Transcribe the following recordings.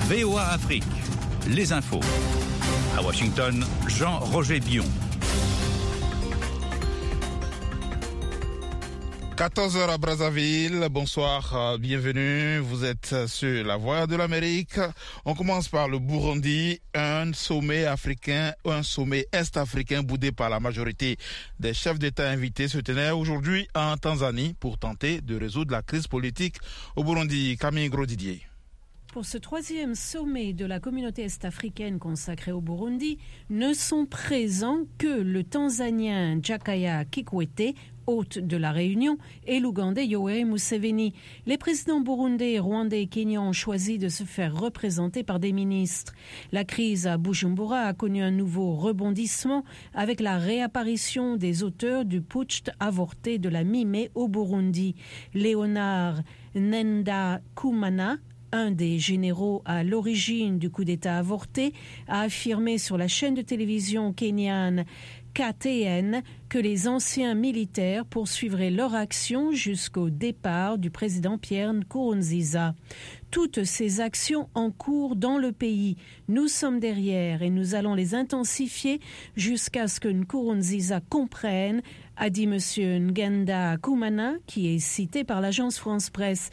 VOA Afrique, les infos. À Washington, Jean-Roger Bion. 14h à Brazzaville, bonsoir, bienvenue, vous êtes sur la Voix de l'Amérique. On commence par le Burundi, un sommet est-africain boudé par la majorité des chefs d'État invités se tenait aujourd'hui en Tanzanie pour tenter de résoudre la crise politique au Burundi. Camille Grosdidier. Pour ce troisième sommet de la communauté est-africaine consacré au Burundi, ne sont présents que le Tanzanien Jakaya Kikwete, hôte de la Réunion, et l'Ougandais Yoweri Museveni. Les présidents burundais, rwandais et kenyans ont choisi de se faire représenter par des ministres. La crise à Bujumbura a connu un nouveau rebondissement avec la réapparition des auteurs du putsch avorté de la mi-mai au Burundi. Léonard Ngendakumana, un des généraux à l'origine du coup d'État avorté, a affirmé sur la chaîne de télévision kenyane KTN que les anciens militaires poursuivraient leur action jusqu'au départ du président Pierre Nkurunziza. Toutes ces actions en cours dans le pays, nous sommes derrière et nous allons les intensifier jusqu'à ce que Nkurunziza comprenne, a dit M. Ngendakumana, qui est cité par l'agence France Presse.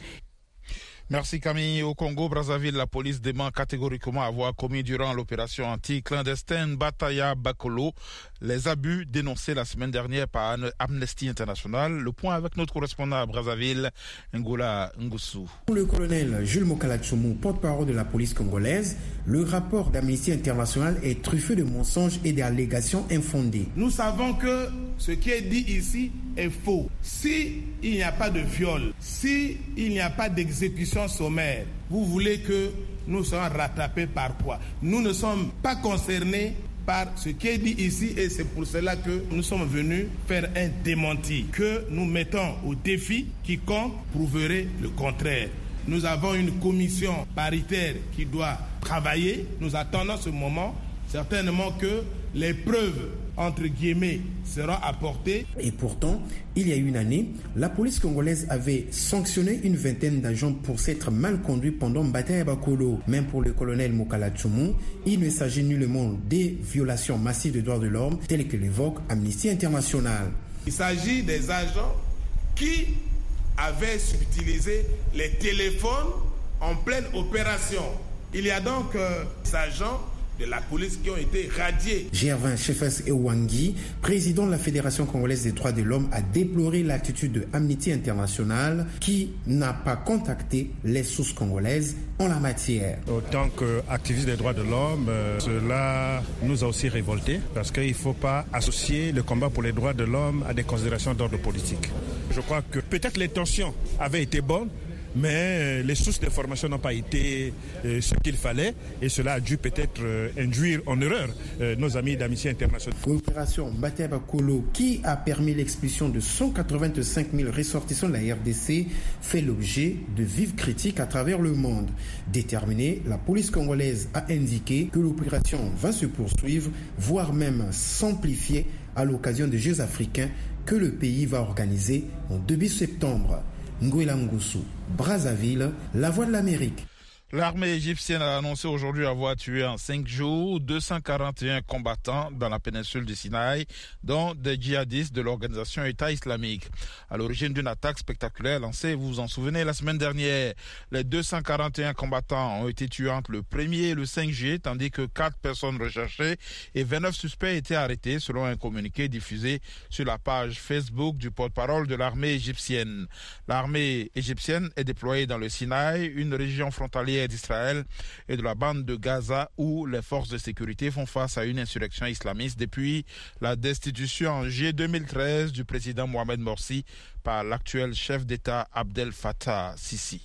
Merci Camille. Au Congo-Brazzaville, la police dément catégoriquement avoir commis durant l'opération anti-clandestine Bataya Bakolo les abus dénoncés la semaine dernière par Amnesty International. Le point avec notre correspondant à Brazzaville, Ngola Ngusu. Pour le colonel Jules Mokala-Tchoumou, porte-parole de la police congolaise, le rapport d'Amnesty International est truffé de mensonges et d'allégations infondées. Nous savons que ce qui est dit ici est faux. Si il n'y a pas de viol, si il n'y a pas d'exécution sommaire, vous voulez que nous soyons rattrapés par quoi? Nous ne sommes pas concernés par ce qui est dit ici et c'est pour cela que nous sommes venus faire un démenti que nous mettons au défi. Quiconque prouverait le contraire. Nous avons une commission paritaire qui doit travailler. Nous attendons ce moment. Certainement que les preuves, entre guillemets, seront apportées. Et pourtant, il y a une année, la police congolaise avait sanctionné une vingtaine d'agents pour s'être mal conduits pendant Bataya Bakolo. Même pour le colonel Mokala-Tchoumou, il ne s'agit nullement des violations massives des droits de l'homme, telles que l'évoque Amnesty International. Il s'agit des agents qui avaient utilisé les téléphones en pleine opération. Il y a donc des agents de la police qui ont été radiés. Gervin Chefes Ewangi, président de la Fédération congolaise des droits de l'homme, a déploré l'attitude de Amnesty International qui n'a pas contacté les sources congolaises en la matière. Autant qu'activiste des droits de l'homme, cela nous a aussi révoltés parce qu'il ne faut pas associer le combat pour les droits de l'homme à des considérations d'ordre politique. Je crois que peut-être l'intention avait été bonne, mais les sources d'information n'ont pas été ce qu'il fallait et cela a dû peut-être induire en erreur nos amis d'Amnesty International. L'opération Bataya Bakolo, qui a permis l'expulsion de 185 000 ressortissants de la RDC, fait l'objet de vives critiques à travers le monde. Déterminée, la police congolaise a indiqué que l'opération va se poursuivre, voire même s'amplifier à l'occasion des Jeux africains que le pays va organiser en début septembre. Ngola Ngusu, Brazzaville, la Voix de l'Amérique. L'armée égyptienne a annoncé aujourd'hui avoir tué en 5 jours 241 combattants dans la péninsule du Sinaï, dont des djihadistes de l'organisation État islamique. À l'origine d'une attaque spectaculaire lancée, vous vous en souvenez, la semaine dernière. Les 241 combattants ont été tués entre le 1er et le 5 juillet, tandis que 4 personnes recherchées et 29 suspects étaient arrêtés, selon un communiqué diffusé sur la page Facebook du porte-parole de l'armée égyptienne. L'armée égyptienne est déployée dans le Sinaï, une région frontalière d'Israël et de la bande de Gaza où les forces de sécurité font face à une insurrection islamiste depuis la destitution en juillet 2013 du président Mohamed Morsi par l'actuel chef d'État Abdel Fattah Sisi.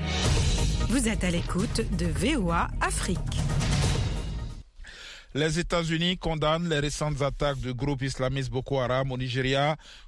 Vous êtes à l'écoute de VOA Afrique. Les États-Unis condamnent les récentes attaques du groupe islamiste Boko Haram au Nigeria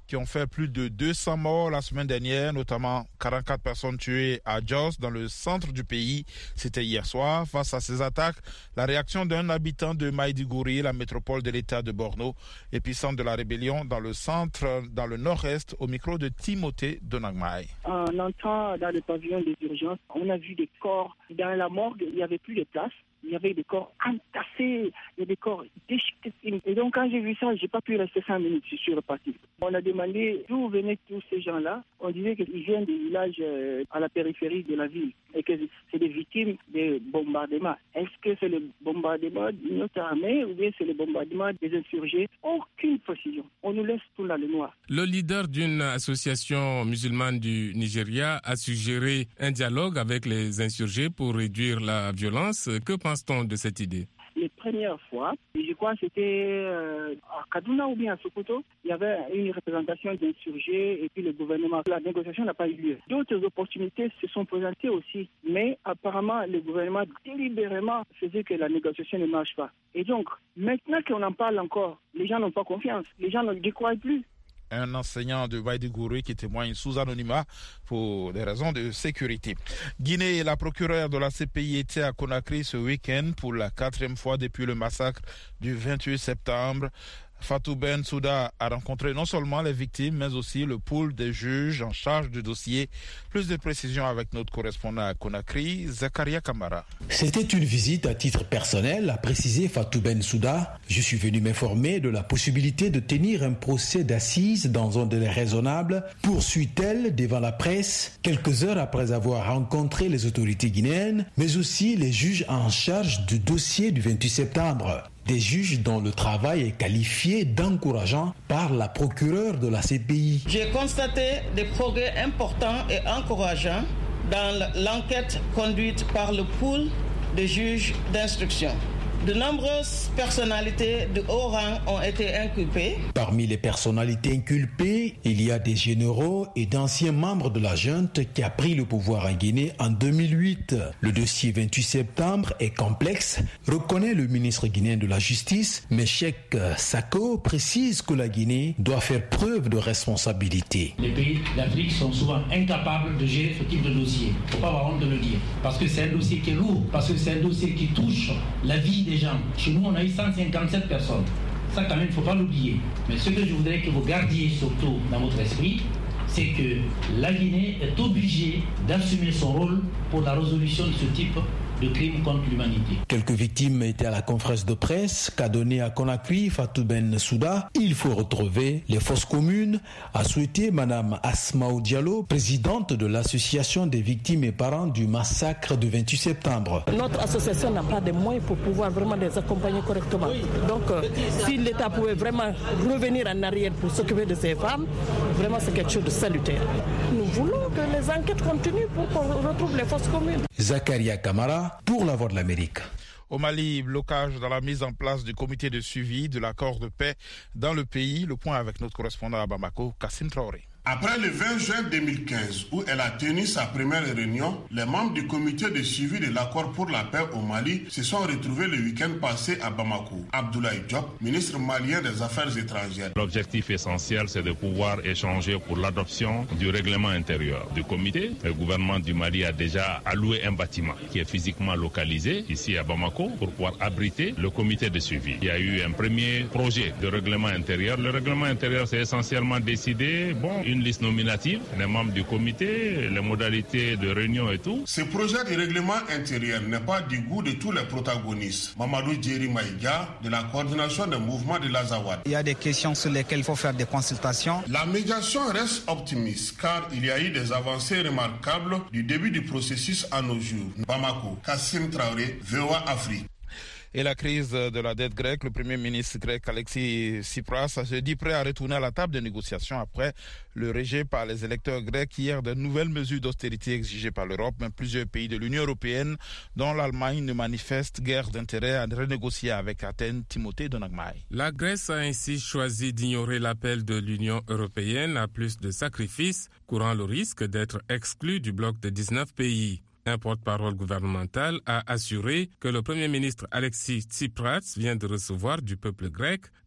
qui ont fait plus de 200 morts la semaine dernière, notamment 44 personnes tuées à Jos, dans le centre du pays. C'était hier soir. Face à ces attaques, la réaction d'un habitant de Maïdiguri, la métropole de l'État de Borno, épicentre de la rébellion dans le centre, dans le nord-est, au micro de Timothée Donagmaï. En entrant dans le pavillon des urgences, on a vu des corps. Dans la morgue, il n'y avait plus de place. Il y avait des corps entassés, il y a des corps déchiquetés. Et donc, quand j'ai vu ça, je n'ai pas pu rester 5 minutes, je suis reparti. On a demandé d'où venaient tous ces gens-là. On disait qu'ils viennent des villages à la périphérie de la ville et que c'est des victimes des bombardements. Est-ce que c'est le bombardement de notre armée ou bien c'est le bombardement des insurgés? Aucune précision. On nous laisse tout dans le noir. Le leader d'une association musulmane du Nigeria a suggéré un dialogue avec les insurgés pour réduire la violence. Que pense-t-on de cette idée? Les premières fois, je crois que c'était à Kaduna ou bien à Sokoto, il y avait une représentation d'insurgés et puis le gouvernement. La négociation n'a pas eu lieu. D'autres opportunités se sont présentées aussi, mais apparemment le gouvernement délibérément faisait que la négociation ne marche pas. Et donc, maintenant qu'on en parle encore, les gens n'ont pas confiance, les gens ne décroient plus. Un enseignant de Maïdiguri qui témoigne sous anonymat pour des raisons de sécurité. Guinée, la procureure de la CPI était à Conakry ce week-end pour la 4e fois depuis le massacre du 28 septembre. Fatou Bensouda a rencontré non seulement les victimes, mais aussi le pool des juges en charge du dossier. Plus de précisions avec notre correspondant à Conakry, Zakaria Kamara. C'était une visite à titre personnel, a précisé Fatou Bensouda. Je suis venu m'informer de la possibilité de tenir un procès d'assises dans un délai raisonnable, poursuit-elle devant la presse, quelques heures après avoir rencontré les autorités guinéennes, mais aussi les juges en charge du dossier du 28 septembre. Des juges dont le travail est qualifié d'encourageant par la procureure de la CPI. J'ai constaté des progrès importants et encourageants dans l'enquête conduite par le pool de juges d'instruction. De nombreuses personnalités de haut rang ont été inculpées. Parmi les personnalités inculpées, il y a des généraux et d'anciens membres de la junte qui a pris le pouvoir en Guinée en 2008. Le dossier 28 septembre est complexe, reconnaît le ministre guinéen de la Justice, mais Cheikh Sako précise que la Guinée doit faire preuve de responsabilité. Les pays d'Afrique sont souvent incapables de gérer ce type de dossier. Il ne faut pas avoir honte de le dire. Parce que c'est un dossier qui est lourd, parce que c'est un dossier qui touche la vie des gens. Chez nous, on a eu 157 personnes. Ça, quand même, il ne faut pas l'oublier. Mais ce que je voudrais que vous gardiez surtout dans votre esprit, c'est que la Guinée est obligée d'assumer son rôle pour la résolution de ce type de crimes contre l'humanité. Quelques victimes étaient à la conférence de presse qu'a donnée à Conakry Fatou Bensouda. Il faut retrouver les fosses communes, a souhaité Madame Asmaou Diallo, présidente de l'association des victimes et parents du massacre du 28 septembre. Notre association n'a pas de moyens pour pouvoir vraiment les accompagner correctement. Donc, si l'État pouvait vraiment revenir en arrière pour s'occuper de ces femmes, vraiment c'est quelque chose de salutaire. Nous voulons que les enquêtes continuent pour qu'on retrouve les fosses communes. Zakaria Kamara pour la Voix de l'Amérique. Au Mali, blocage dans la mise en place du comité de suivi de l'accord de paix dans le pays. Le point avec notre correspondant à Bamako, Kassim Traoré. Après le 20 juin 2015, où elle a tenu sa première réunion, les membres du comité de suivi de l'accord pour la paix au Mali se sont retrouvés le week-end passé à Bamako. Abdoulaye Diop, ministre malien des Affaires étrangères. L'objectif essentiel, c'est de pouvoir échanger pour l'adoption du règlement intérieur du comité. Le gouvernement du Mali a déjà alloué un bâtiment qui est physiquement localisé ici à Bamako pour pouvoir abriter le comité de suivi. Il y a eu un premier projet de règlement intérieur. Le règlement intérieur, c'est essentiellement décidé, une liste nominative, les membres du comité, les modalités de réunion et tout. Ce projet de règlement intérieur n'est pas du goût de tous les protagonistes. Mamadou Djeri Maïga, de la coordination des mouvements de l'Azawad. Il y a des questions sur lesquelles il faut faire des consultations. La médiation reste optimiste car il y a eu des avancées remarquables du début du processus à nos jours. Bamako, Kassim Traoré, VOA Afrique. Et la crise de la dette grecque, le premier ministre grec Alexis Tsipras se dit prêt à retourner à la table de négociation après le rejet par les électeurs grecs hier de nouvelles mesures d'austérité exigées par l'Europe. Mais plusieurs pays de l'Union européenne, dont l'Allemagne, ne manifestent guère d'intérêt à renégocier avec Athènes. Timothée Donagmaï. La Grèce a ainsi choisi d'ignorer l'appel de l'Union européenne à plus de sacrifices, courant le risque d'être exclu du bloc de 19 pays. Un porte-parole gouvernemental a assuré que le Premier ministre Alexis Tsipras vient de recevoir du peuple grec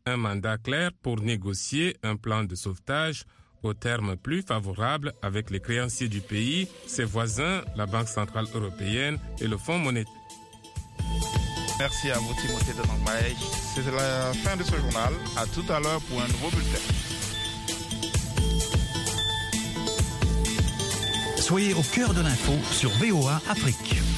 un mandat clair pour négocier un plan de sauvetage aux termes plus favorables avec les créanciers du pays, ses voisins, la Banque centrale européenne et le Fonds monétaire. Merci à vous, Timothée de Nangmaï. C'est la fin de ce journal. À tout à l'heure pour un nouveau bulletin. Soyez au cœur de l'info sur VOA Afrique.